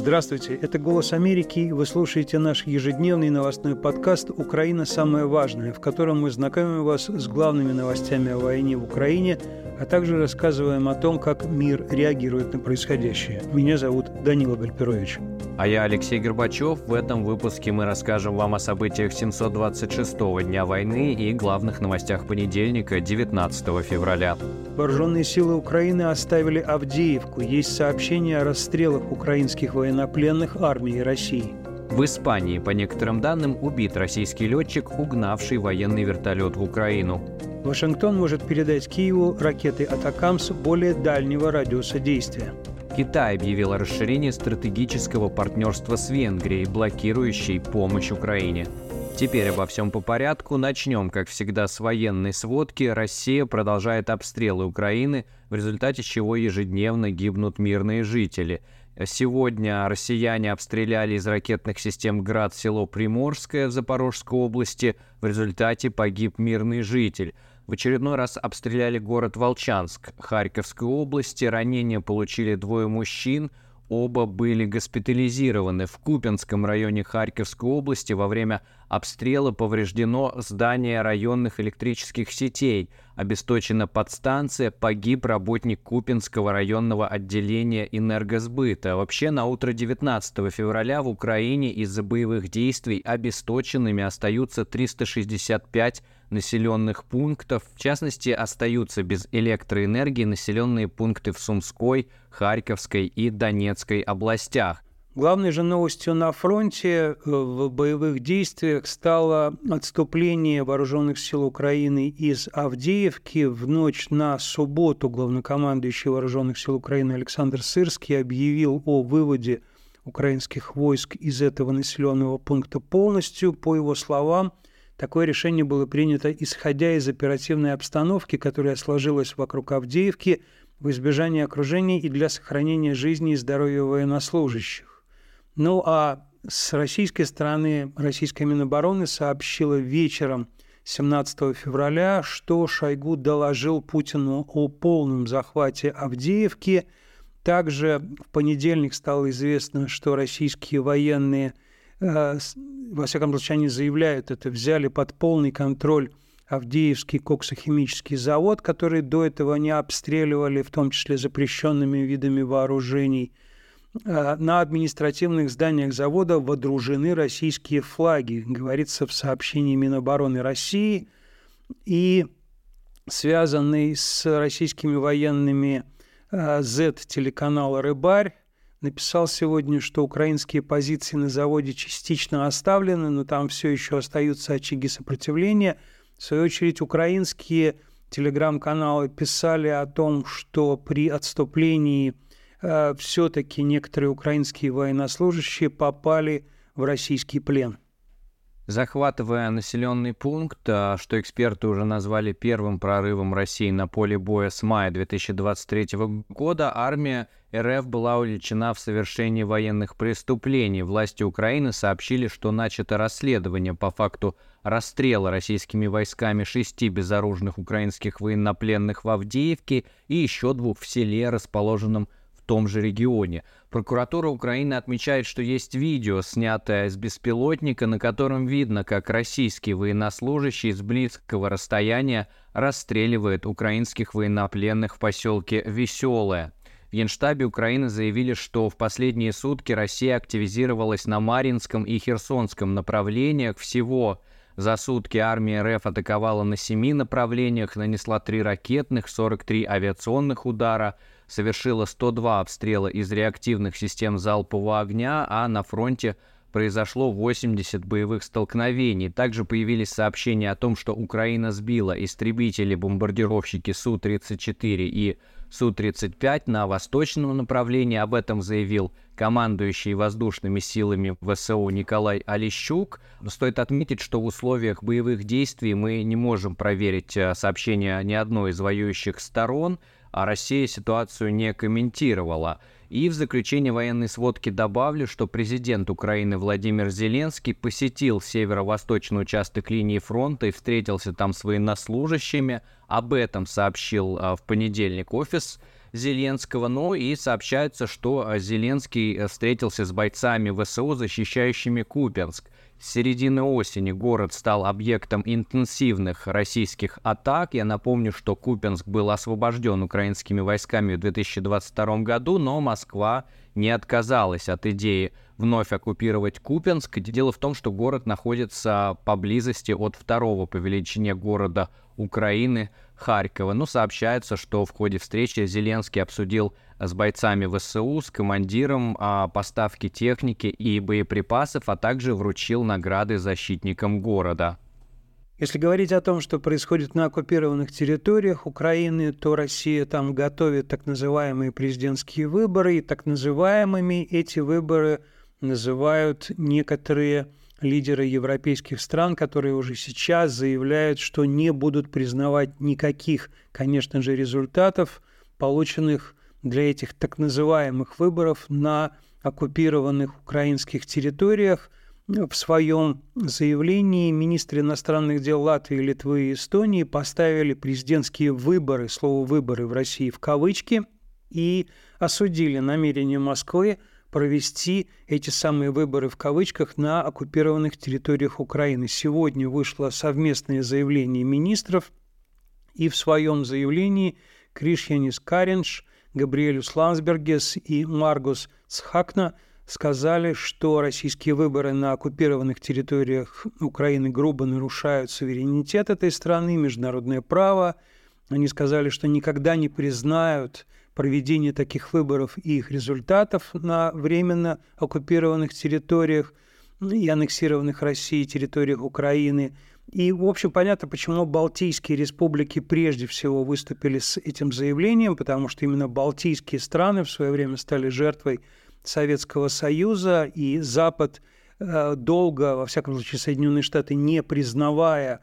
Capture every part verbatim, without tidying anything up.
Здравствуйте, это «Голос Америки», и вы слушаете наш ежедневный новостной подкаст «Украина. Самое важное», в котором мы знакомим вас с главными новостями о войне в Украине, а также рассказываем о том, как мир реагирует на происходящее. Меня зовут Данила Гальперович. А я Алексей Горбачев. В этом выпуске мы расскажем вам о событиях семьсот двадцать шестого дня войны и главных новостях понедельника, девятнадцатого февраля. Вооруженные силы Украины оставили Авдеевку. Есть сообщения о расстрелах украинских военнопленных армией России. В Испании, по некоторым данным, убит российский летчик, угнавший военный вертолет в Украину. Вашингтон может передать Киеву ракеты «Атакамс» более дальнего радиуса действия. Китай объявил о расширении стратегического партнерства с Венгрией, блокирующей помощь Украине. Теперь обо всем по порядку. Начнем, как всегда, с военной сводки. Россия продолжает обстрелы Украины, в результате чего ежедневно гибнут мирные жители. Сегодня россияне обстреляли из ракетных систем «Град» село Приморское в Запорожской области. В результате погиб мирный житель. В очередной раз обстреляли город Волчанск Харьковской области. Ранения получили двое мужчин. Оба были госпитализированы. В Купянском районе Харьковской области во время обстрела повреждено здание районных электрических сетей. Обесточена подстанция, погиб работник Купянского районного отделения энергосбыта. Вообще, на утро девятнадцатого февраля в Украине из-за боевых действий обесточенными остаются триста шестьдесят пять населенных пунктов. В частности, остаются без электроэнергии населенные пункты в Сумской, Харьковской и Донецкой областях. Главной же новостью на фронте в боевых действиях стало отступление вооруженных сил Украины из Авдеевки. В ночь на субботу главнокомандующий вооруженных сил Украины Александр Сырский объявил о выводе украинских войск из этого населенного пункта полностью. По его словам, такое решение было принято, исходя из оперативной обстановки, которая сложилась вокруг Авдеевки, в избежание окружения и для сохранения жизни и здоровья военнослужащих. Ну а с российской стороны, российская Минобороны сообщила вечером семнадцатого февраля, что Шойгу доложил Путину о полном захвате Авдеевки. Также в понедельник стало известно, что российские военные, э, во всяком случае они заявляют это, взяли под полный контроль Авдеевский коксохимический завод, который до этого не обстреливали, в том числе запрещенными видами вооружений. На административных зданиях завода водружены российские флаги, говорится в сообщении Минобороны России. И связанный с российскими военными Z-телеканал «Рыбарь» написал сегодня, что украинские позиции на заводе частично оставлены, но там все еще остаются очаги сопротивления. В свою очередь, украинские телеграм-каналы писали о том, что при отступлении э, все-таки некоторые украинские военнослужащие попали в российский плен. Захватывая населенный пункт, что эксперты уже назвали первым прорывом России на поле боя с мая две тысячи двадцать третьего года, армия РФ была уличена в совершении военных преступлений. Власти Украины сообщили, что начато расследование по факту расстрела российскими войсками шести безоружных украинских военнопленных в Авдеевке и еще двух в селе, расположенном в том же регионе. Прокуратура Украины отмечает, что есть видео, снятое с беспилотника, на котором видно, как российский военнослужащий с близкого расстояния расстреливает украинских военнопленных в поселке Веселое. В Генштабе Украины заявили, что в последние сутки Россия активизировалась на Марьинском и Херсонском направлениях. Всего за сутки армия РФ атаковала на семи направлениях, нанесла три ракетных, сорок три авиационных удара, совершила сто два обстрела из реактивных систем залпового огня, а на фронте произошло восемьдесят боевых столкновений. Также появились сообщения о том, что Украина сбила истребители-бомбардировщики Су тридцать четыре и Су тридцать пять на восточном направлении. Об этом заявил командующий воздушными силами ВСУ Николай Олещук. Стоит отметить, что в условиях боевых действий мы не можем проверить сообщения ни одной из воюющих сторон, а Россия ситуацию не комментировала. И в заключение военной сводки добавлю, что президент Украины Владимир Зеленский посетил северо-восточный участок линии фронта и встретился там с военнослужащими. Об этом сообщил в понедельник офис Зеленского. Ну и сообщается, что Зеленский встретился с бойцами ВСУ, защищающими Купянск. С середины осени город стал объектом интенсивных российских атак. Я напомню, что Купянск был освобожден украинскими войсками в две тысячи двадцать втором году, но Москва не отказалась от идеи вновь оккупировать Купянск. Дело в том, что город находится поблизости от второго по величине города Украины Харькова. Ну, сообщается, что в ходе встречи Зеленский обсудил с бойцами ВСУ, с командиром а, поставки техники и боеприпасов, а также вручил награды защитникам города. Если говорить о том, что происходит на оккупированных территориях Украины, то Россия там готовит так называемые президентские выборы, и так называемыми эти выборы называют некоторые лидеры европейских стран, которые уже сейчас заявляют, что не будут признавать никаких, конечно же, результатов, полученных для этих так называемых выборов на оккупированных украинских территориях. В своем заявлении министры иностранных дел Латвии, Литвы и Эстонии поставили президентские выборы, слово «выборы» в России в кавычки, и осудили намерение Москвы провести эти самые выборы в кавычках на оккупированных территориях Украины. Сегодня вышло совместное заявление министров, и в своем заявлении Кришьянис Каринш, Габриэлюс Лансбергес и Маргус Схакна сказали, что российские выборы на оккупированных территориях Украины грубо нарушают суверенитет этой страны, международное право. Они сказали, что никогда не признают проведение таких выборов и их результатов на временно оккупированных территориях и аннексированных Россией территориях Украины. И, в общем, понятно, почему Балтийские республики прежде всего выступили с этим заявлением, потому что именно Балтийские страны в свое время стали жертвой Советского Союза, и Запад э, долго, во всяком случае Соединенные Штаты, не признавая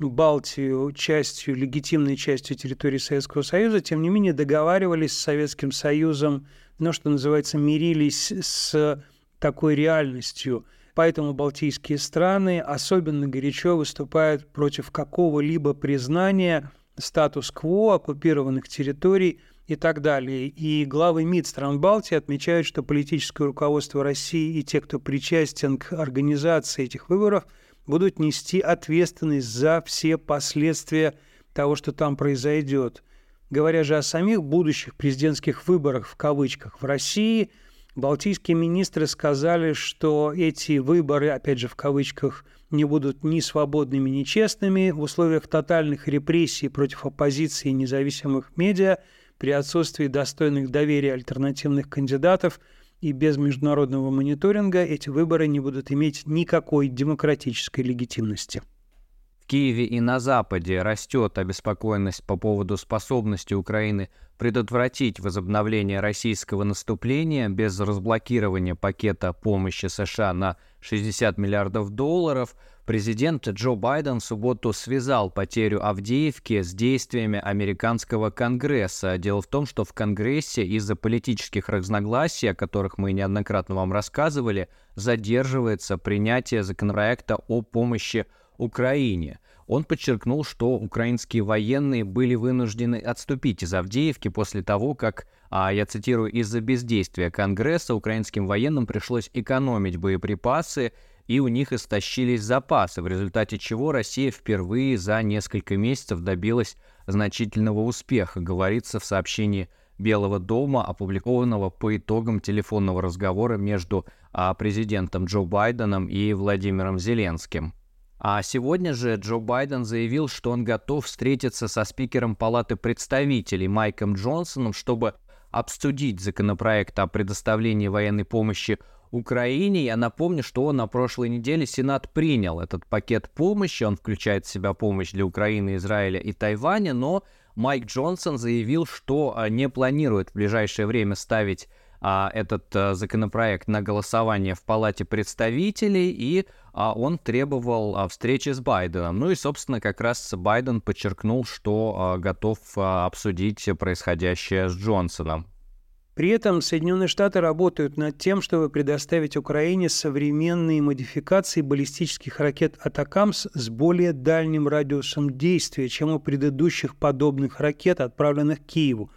Балтию частью, легитимной частью территории Советского Союза, тем не менее договаривались с Советским Союзом, ну, что называется, мирились с такой реальностью. Поэтому балтийские страны особенно горячо выступают против какого-либо признания статус-кво оккупированных территорий и так далее. И главы МИД стран Балтии отмечают, что политическое руководство России и те, кто причастен к организации этих выборов, будут нести ответственность за все последствия того, что там произойдет. Говоря же о самих будущих президентских выборах в кавычках в России, балтийские министры сказали, что эти выборы, опять же в кавычках, не будут ни свободными, ни честными в условиях тотальных репрессий против оппозиции и независимых медиа, при отсутствии достойных доверия альтернативных кандидатов и без международного мониторинга эти выборы не будут иметь никакой демократической легитимности. В Киеве и на Западе растет обеспокоенность по поводу способности Украины предотвратить возобновление российского наступления без разблокирования пакета помощи США на шестьдесят миллиардов долларов. Президент Джо Байден в субботу связал потерю Авдеевки с действиями американского Конгресса. Дело в том, что в Конгрессе из-за политических разногласий, о которых мы неоднократно вам рассказывали, задерживается принятие законопроекта о помощи Украине. Он подчеркнул, что украинские военные были вынуждены отступить из Авдеевки после того, как, а, я цитирую, из-за бездействия Конгресса украинским военным пришлось экономить боеприпасы, и у них истощились запасы, в результате чего Россия впервые за несколько месяцев добилась значительного успеха, говорится в сообщении Белого дома, опубликованного по итогам телефонного разговора между а, президентом Джо Байденом и Владимиром Зеленским. А сегодня же Джо Байден заявил, что он готов встретиться со спикером Палаты представителей Майком Джонсоном, чтобы обсудить законопроект о предоставлении военной помощи Украине. Я напомню, что на прошлой неделе Сенат принял этот пакет помощи. Он включает в себя помощь для Украины, Израиля и Тайваня, но Майк Джонсон заявил, что не планирует в ближайшее время ставить а, этот а, законопроект на голосование в Палате представителей, и а, он требовал а, встречи с Байденом. Ну и, собственно, как раз Байден подчеркнул, что а, готов а, обсудить происходящее с Джонсоном. При этом Соединенные Штаты работают над тем, чтобы предоставить Украине современные модификации баллистических ракет «Атакамс» с более дальним радиусом действия, чем у предыдущих подобных ракет, отправленных к Киеву.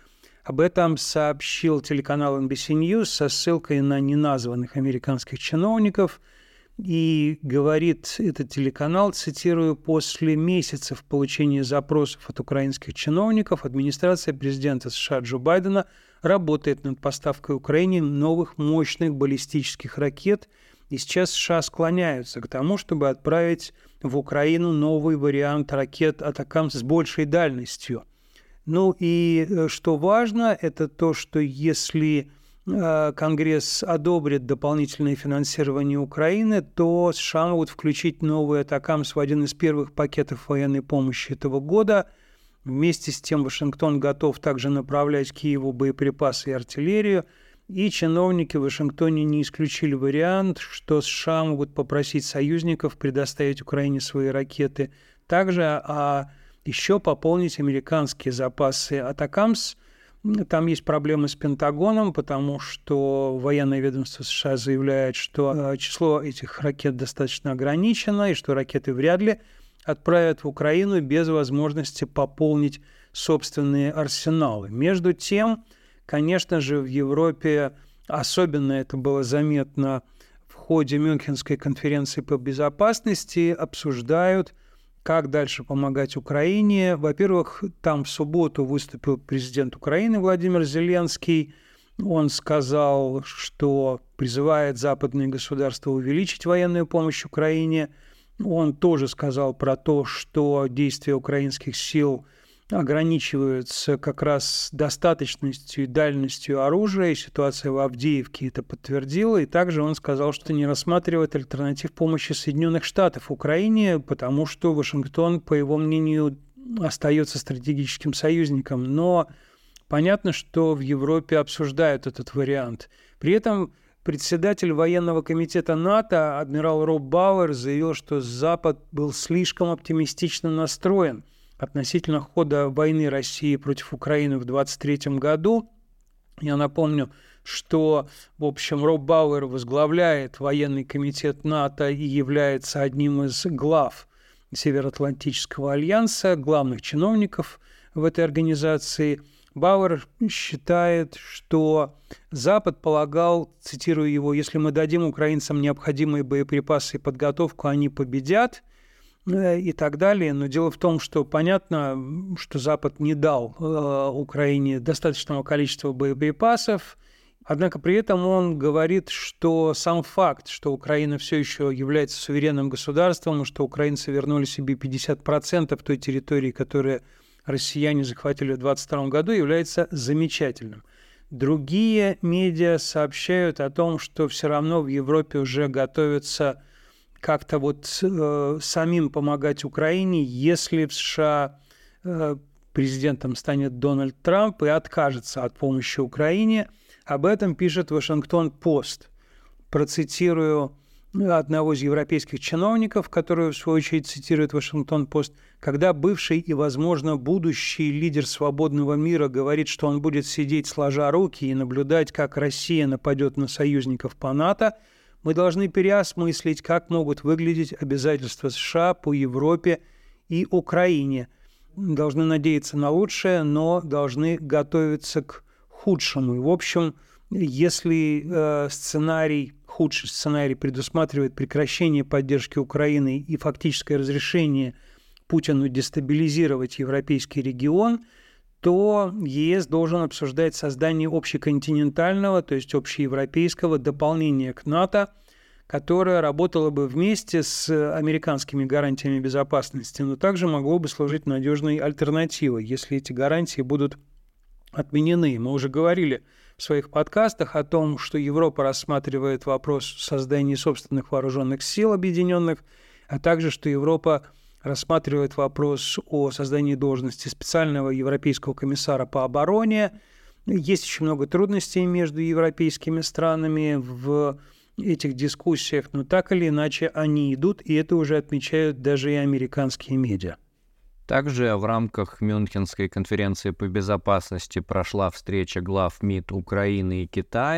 Об этом сообщил телеканал эн би си News со ссылкой на неназванных американских чиновников. И говорит этот телеканал, цитирую, «после месяцев получения запросов от украинских чиновников администрация президента США Джо Байдена работает над поставкой Украине новых мощных баллистических ракет, и сейчас США склоняются к тому, чтобы отправить в Украину новый вариант ракет «Атакамс» с большей дальностью». Ну и что важно, это то, что если Конгресс одобрит дополнительное финансирование Украины, то США могут включить новый «Атакамс» в один из первых пакетов военной помощи этого года. Вместе с тем Вашингтон готов также направлять Киеву боеприпасы и артиллерию. И чиновники в Вашингтоне не исключили вариант, что США могут попросить союзников предоставить Украине свои ракеты. Также а еще пополнить американские запасы «Атакамс». Там есть проблемы с Пентагоном, потому что военное ведомство США заявляет, что число этих ракет достаточно ограничено, и что ракеты вряд ли отправят в Украину без возможности пополнить собственные арсеналы. Между тем, конечно же, в Европе особенно это было заметно в ходе Мюнхенской конференции по безопасности, обсуждают, как дальше помогать Украине. Во-первых, там в субботу выступил президент Украины Владимир Зеленский. Он сказал, что призывает западные государства увеличить военную помощь Украине. Он тоже сказал про то, что действия украинских сил ограничиваются как раз достаточностью и дальностью оружия, и ситуация в Авдеевке это подтвердила. И также он сказал, что не рассматривает альтернатив помощи Соединенных Штатов Украине, потому что Вашингтон, по его мнению, остается стратегическим союзником. Но понятно, что в Европе обсуждают этот вариант. При этом председатель военного комитета НАТО, адмирал Роб Бауэр, заявил, что Запад был слишком оптимистично настроен относительно хода войны России против Украины в двадцать третьем году. Я напомню, что, в общем, Роб Бауэр возглавляет военный комитет НАТО и является одним из глав Североатлантического альянса, главных чиновников в этой организации. Бауэр считает, что Запад полагал, цитирую его, «если мы дадим украинцам необходимые боеприпасы и подготовку, они победят», и так далее. Но дело в том, что понятно, что Запад не дал э, Украине достаточного количества боеприпасов, однако при этом он говорит, что сам факт, что Украина все еще является суверенным государством, и что украинцы вернули себе пятьдесят процентов той территории, которую россияне захватили в двадцать втором году, является замечательным. Другие медиа сообщают о том, что все равно в Европе уже готовятся как-то вот э, самим помогать Украине, если в США э, президентом станет Дональд Трамп и откажется от помощи Украине. Об этом пишет Вашингтон-Пост. Процитирую одного из европейских чиновников, который, в свою очередь, цитирует Вашингтон-Пост. Когда бывший и, возможно, будущий лидер свободного мира говорит, что он будет сидеть сложа руки и наблюдать, как Россия нападет на союзников по НАТО, мы должны переосмыслить, как могут выглядеть обязательства США по Европе и Украине. Должны надеяться на лучшее, но должны готовиться к худшему. И, в общем, если э, сценарий, худший сценарий предусматривает прекращение поддержки Украины и фактическое разрешение Путину дестабилизировать европейский регион, то ЕС должен обсуждать создание общеконтинентального, то есть общеевропейского дополнения к НАТО, которое работало бы вместе с американскими гарантиями безопасности, но также могло бы служить надежной альтернативой, если эти гарантии будут отменены. Мы уже говорили в своих подкастах о том, что Европа рассматривает вопрос создания собственных вооруженных сил объединенных, а также что Европа рассматривает вопрос о создании должности специального европейского комиссара по обороне. Есть очень много трудностей между европейскими странами в этих дискуссиях, но так или иначе они идут, и это уже отмечают даже и американские медиа. Также в рамках Мюнхенской конференции по безопасности прошла встреча глав МИД Украины и Китая.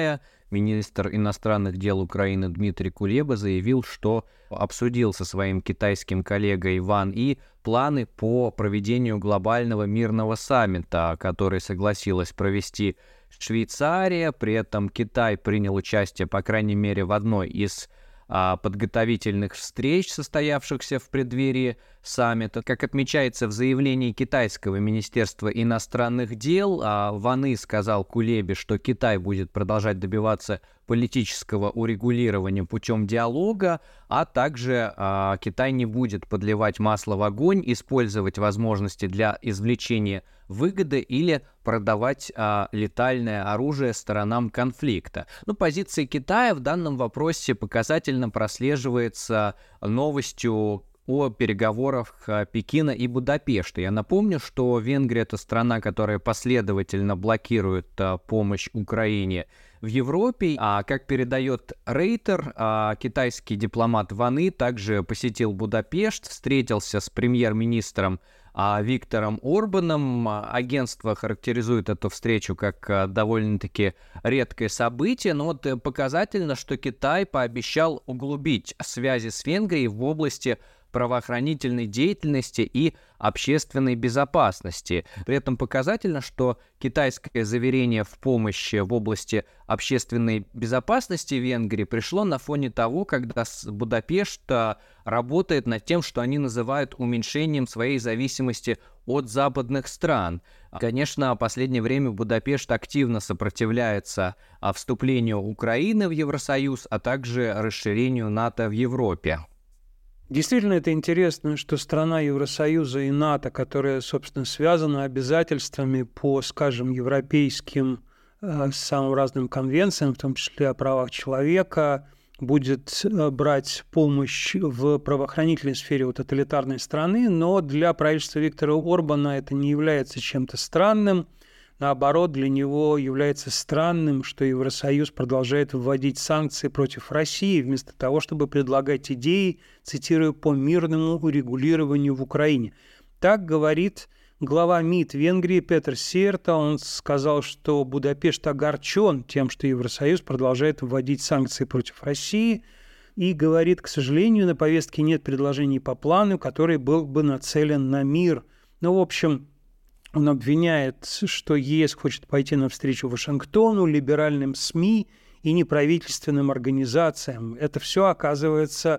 министр иностранных дел Украины Дмитрий Кулеба заявил, что обсудил со своим китайским коллегой Ван И планы по проведению глобального мирного саммита, который согласилась провести Швейцария. При этом Китай принял участие, по крайней мере, в одной из а, подготовительных встреч, состоявшихся в преддверии саммита. Как отмечается в заявлении китайского министерства иностранных дел, а, Ван И сказал Кулебе, что Китай будет продолжать добиваться политического урегулирования путем диалога, а также а, Китай не будет подливать масло в огонь, использовать возможности для извлечения выгоды или продавать а, летальное оружие сторонам конфликта. Но позиция Китая в данном вопросе показательно прослеживается новостью о переговорах Пекина и Будапешта. Я напомню, что Венгрия — это страна, которая последовательно блокирует а, помощь Украине в Европе. А как передает Рейтер, а, китайский дипломат Ван И также посетил Будапешт, встретился с премьер-министром а, Виктором Орбаном. Агентство характеризует эту встречу как а, довольно-таки редкое событие, но вот показательно, что Китай пообещал углубить связи с Венгрией в области правоохранительной деятельности и общественной безопасности. При этом показательно, что китайское заверение в помощи в области общественной безопасности Венгрии пришло на фоне того, когда Будапешт работает над тем, что они называют уменьшением своей зависимости от западных стран. Конечно, в последнее время Будапешт активно сопротивляется вступлению Украины в Евросоюз, а также расширению НАТО в Европе. Действительно, это интересно, что страна Евросоюза и НАТО, которая, собственно, связана обязательствами по, скажем, европейским э, самым разным конвенциям, в том числе о правах человека, будет брать помощь в правоохранительной сфере у тоталитарной страны, но для правительства Виктора Орбана это не является чем-то странным. Наоборот, для него является странным, что Евросоюз продолжает вводить санкции против России, вместо того, чтобы предлагать идеи, цитирую, по мирному урегулированию в Украине. Так говорит глава МИД Венгрии Петер Сиерта. Он сказал, что Будапешт огорчен тем, что Евросоюз продолжает вводить санкции против России, и говорит, к сожалению, на повестке нет предложений по плану, который был бы нацелен на мир. Ну, в общем, он обвиняет, что ЕС хочет пойти навстречу Вашингтону, либеральным СМИ и неправительственным организациям. Это все оказывается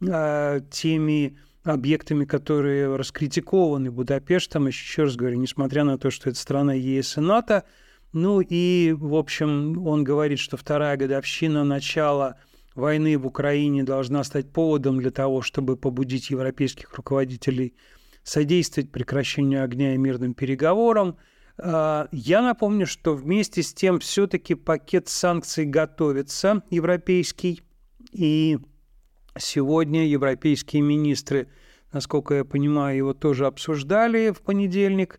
э, теми объектами, которые раскритикованы Будапештом. Еще раз говорю, несмотря на то, что это страна ЕС и НАТО. Ну и, в общем, он говорит, что вторая годовщина начала войны в Украине должна стать поводом для того, чтобы побудить европейских руководителей содействовать прекращению огня и мирным переговорам. Я напомню, что вместе с тем все-таки пакет санкций готовится, европейский, и сегодня европейские министры, насколько я понимаю, его тоже обсуждали в понедельник.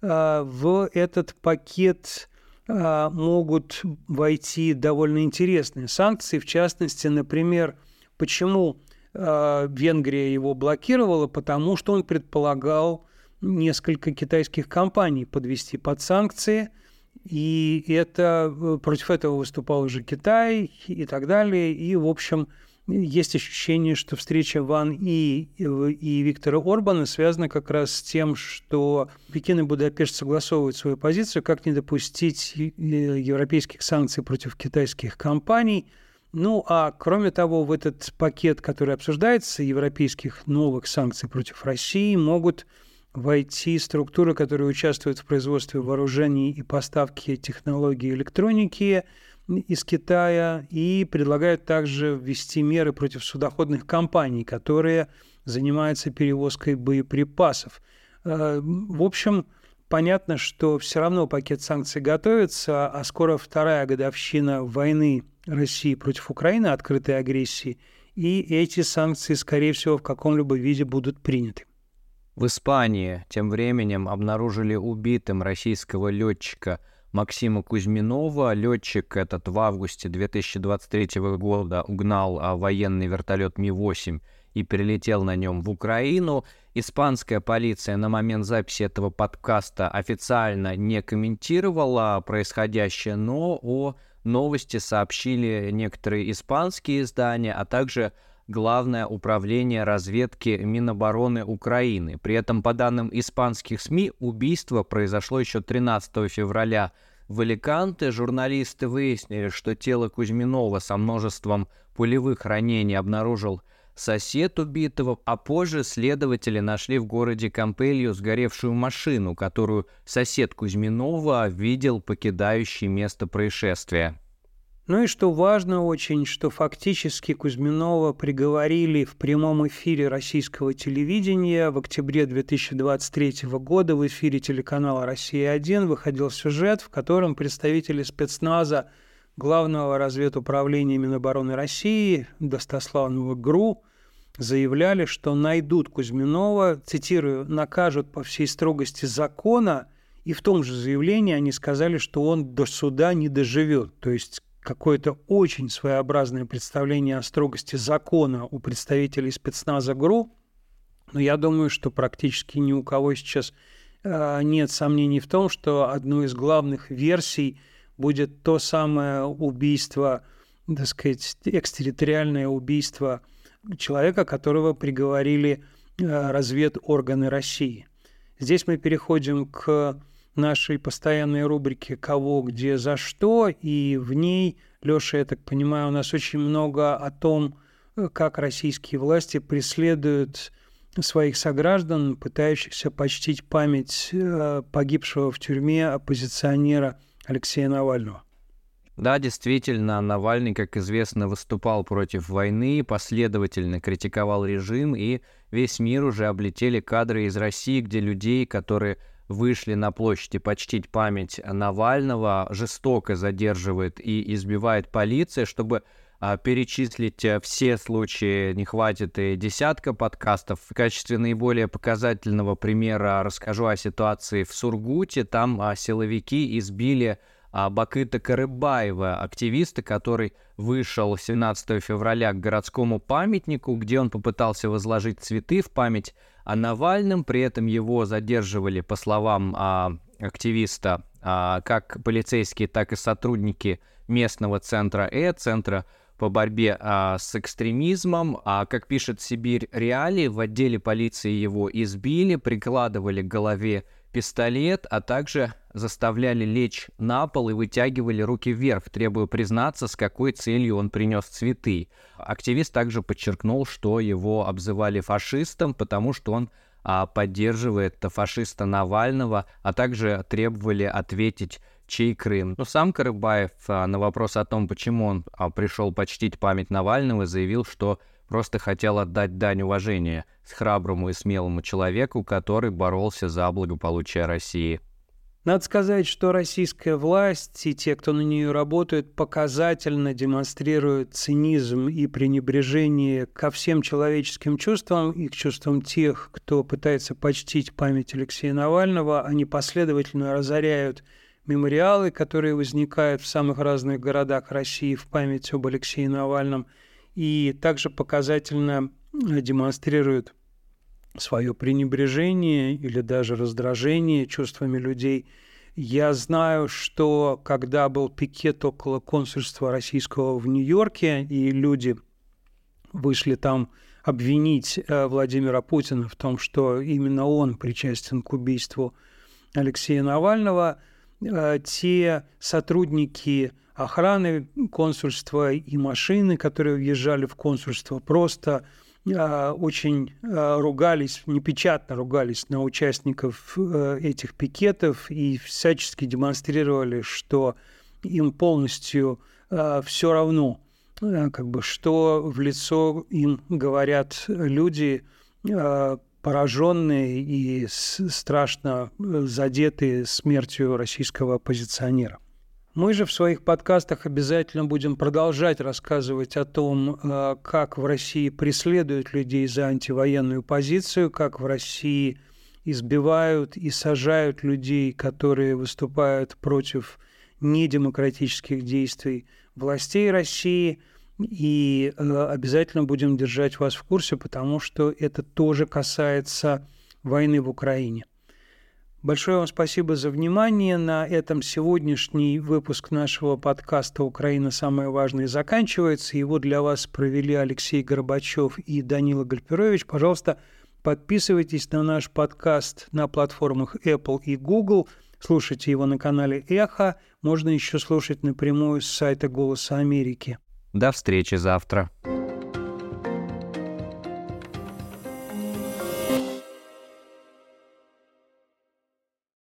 В этот пакет могут войти довольно интересные санкции, в частности, например, почему Венгрия его блокировала, потому что он предполагал несколько китайских компаний подвести под санкции, и это, против этого выступал уже Китай и так далее. И, в общем, есть ощущение, что встреча Ван И и Виктора Орбана связана как раз с тем, что Пекин и Будапешт согласовывают свою позицию, как не допустить европейских санкций против китайских компаний. Ну, а кроме того, в этот пакет, который обсуждается, европейских новых санкций против России, могут войти структуры, которые участвуют в производстве вооружений и поставке технологий электроники из Китая, и предлагают также ввести меры против судоходных компаний, которые занимаются перевозкой боеприпасов. В общем, понятно, что все равно пакет санкций готовится, а скоро вторая годовщина войны России против Украины, открытой агрессии, и эти санкции, скорее всего, в каком-либо виде будут приняты. В Испании тем временем обнаружили убитым российского летчика Максима Кузьминова. Летчик этот в августе две тысячи двадцать третьего года угнал военный вертолет Ми восемь и перелетел на нем в Украину. Испанская полиция на момент записи этого подкаста официально не комментировала происходящее, но о новости сообщили некоторые испанские издания, а также Главное управление разведки Минобороны Украины. При этом, по данным испанских СМИ, убийство произошло еще тринадцатого февраля в Аликанте. Журналисты выяснили, что тело Кузьминова со множеством пулевых ранений обнаружил сосед убитого, а позже следователи нашли в городе Кампелью сгоревшую машину, которую сосед Кузьминова видел покидающий место происшествия. Ну и что важно очень, что фактически Кузьминова приговорили в прямом эфире российского телевидения. В октябре две тысячи двадцать третьего года в эфире телеканала «Россия один» выходил сюжет, в котором представители спецназа Главного разведуправления Минобороны России Достославного ГРУ заявляли, что найдут Кузьминова, цитирую, «накажут по всей строгости закона», и в том же заявлении они сказали, что он до суда не доживет. То есть какое-то очень своеобразное представление о строгости закона у представителей спецназа ГРУ, но я думаю, что практически ни у кого сейчас э, нет сомнений в том, что одной из главных версий будет то самое убийство, так сказать, экстерриториальное убийство человека, которого приговорили э, разведорганы России. Здесь мы переходим к нашей постоянной рубрике «Кого, где, за что», и в ней, Леша, я так понимаю, у нас очень много о том, как российские власти преследуют своих сограждан, пытающихся почтить память погибшего в тюрьме оппозиционера Алексея Навального. Да, действительно, Навальный, как известно, выступал против войны, последовательно критиковал режим, и весь мир уже облетели кадры из России, где людей, которые вышли на площади почтить память Навального, жестоко задерживает и избивает полиция. Чтобы а, перечислить все случаи, не хватит и десятка подкастов. В качестве наиболее показательного примера расскажу о ситуации в Сургуте. Там а, силовики избили а, Бакыта Карыбаева, активиста, который вышел семнадцатого февраля к городскому памятнику, где он попытался возложить цветы в память о Навальном. При этом его задерживали, по словам а, активиста, а, как полицейские, так и сотрудники местного центра Э, центра по борьбе а, с экстремизмом. А, как пишет Сибирь Реалии, в отделе полиции его избили, прикладывали к голове пистолет, а также заставляли лечь на пол и вытягивали руки вверх, требуя признаться, с какой целью он принес цветы. Активист также подчеркнул, что его обзывали фашистом, потому что он а, поддерживает фашиста Навального, а также требовали ответить, чей Крым. Но сам Карыбаев а, на вопрос о том, почему он а, пришел почтить память Навального, заявил, что просто хотел отдать дань уважения с храброму и смелому человеку, который боролся за благополучие России. Надо сказать, что российская власть и те, кто на нее работает, показательно демонстрируют цинизм и пренебрежение ко всем человеческим чувствам и к чувствам тех, кто пытается почтить память Алексея Навального. Они последовательно разоряют мемориалы, которые возникают в самых разных городах России в память об Алексее Навальном, и также показательно демонстрируют свое пренебрежение или даже раздражение чувствами людей. Я знаю, что когда был пикет около консульства российского в Нью-Йорке, и люди вышли там обвинить Владимира Путина в том, что именно он причастен к убийству Алексея Навального, те сотрудники охраны консульства и машины, которые въезжали в консульство, просто очень ругались, непечатно ругались на участников этих пикетов и всячески демонстрировали, что им полностью все равно, как бы, что в лицо им говорят люди, пораженные и страшно задетые смертью российского оппозиционера. Мы же в своих подкастах обязательно будем продолжать рассказывать о том, как в России преследуют людей за антивоенную позицию, как в России избивают и сажают людей, которые выступают против недемократических действий властей России. И обязательно будем держать вас в курсе, потому что это тоже касается войны в Украине. Большое вам спасибо за внимание. На этом сегодняшний выпуск нашего подкаста «Украина. Самое важное» заканчивается. Его для вас провели Алексей Горбачев и Данила Гальперович. Пожалуйста, подписывайтесь на наш подкаст на платформах Apple и Google. Слушайте его на канале «Эхо». Можно еще слушать напрямую с сайта «Голоса Америки». До встречи завтра.